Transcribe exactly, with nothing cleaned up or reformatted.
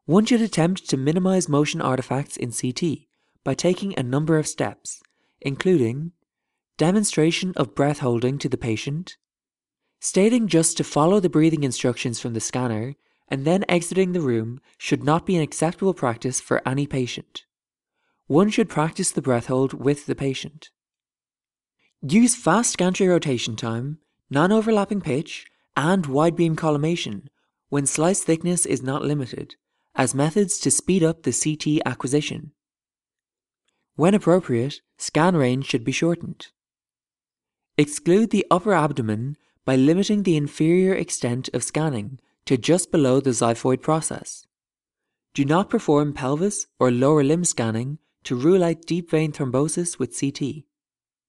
One should attempt to minimize motion artifacts in C T by taking a number of steps, including demonstration of breath holding to the patient, stating just to follow the breathing instructions from the scanner, and then exiting the room should not be an acceptable practice for any patient. One should practice the breath hold with the patient. Use fast gantry rotation time, non-overlapping pitch, and wide beam collimation when slice thickness is not limited, as methods to speed up the C T acquisition. When appropriate, scan range should be shortened. Exclude the upper abdomen by limiting the inferior extent of scanning to just below the xiphoid process. Do not perform pelvis or lower limb scanning to rule out deep vein thrombosis with C T.